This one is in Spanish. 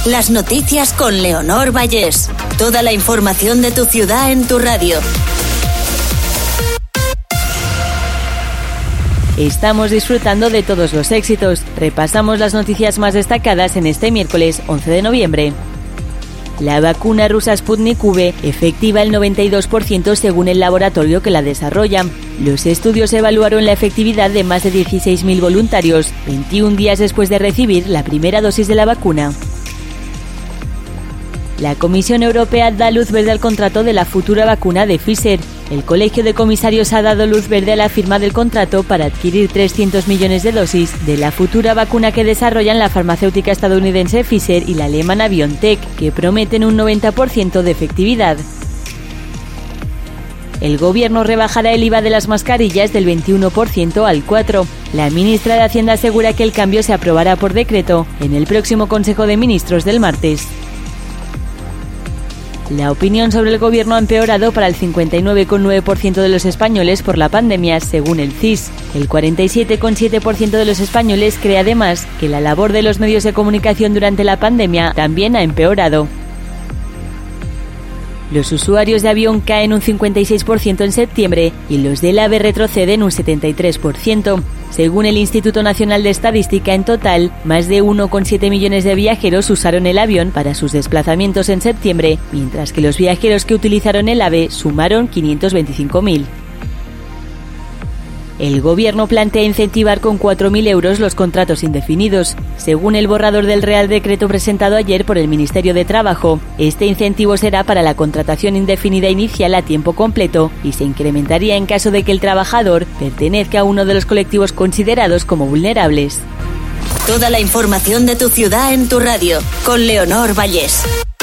Las noticias con Leonor Vallés. Toda la información de tu ciudad en tu radio. Estamos disfrutando de todos los éxitos. Repasamos las noticias más destacadas en este miércoles 11 de noviembre. La vacuna rusa Sputnik V efectiva el 92% según el laboratorio que la desarrolla. Los estudios evaluaron la efectividad de más de 16.000 voluntarios, 21 días después de recibir la primera dosis de la vacuna. La Comisión Europea da luz verde al contrato de la futura vacuna de Pfizer. El Colegio de Comisarios ha dado luz verde a la firma del contrato para adquirir 300 millones de dosis de la futura vacuna que desarrollan la farmacéutica estadounidense Pfizer y la alemana BioNTech, que prometen un 90% de efectividad. El gobierno rebajará el IVA de las mascarillas del 21% al 4%. La ministra de Hacienda asegura que el cambio se aprobará por decreto en el próximo Consejo de Ministros del martes. La opinión sobre el gobierno ha empeorado para el 59,9% de los españoles por la pandemia, según el CIS. El 47,7% de los españoles cree además que la labor de los medios de comunicación durante la pandemia también ha empeorado. Los usuarios de avión caen un 56% en septiembre y los del AVE retroceden un 73%. Según el Instituto Nacional de Estadística, en total, más de 1,7 millones de viajeros usaron el avión para sus desplazamientos en septiembre, mientras que los viajeros que utilizaron el AVE sumaron 525.000. El gobierno plantea incentivar con 4.000 euros los contratos indefinidos. Según el borrador del Real Decreto presentado ayer por el Ministerio de Trabajo, este incentivo será para la contratación indefinida inicial a tiempo completo y se incrementaría en caso de que el trabajador pertenezca a uno de los colectivos considerados como vulnerables. Toda la información de tu ciudad en tu radio, con Leonor Vallés.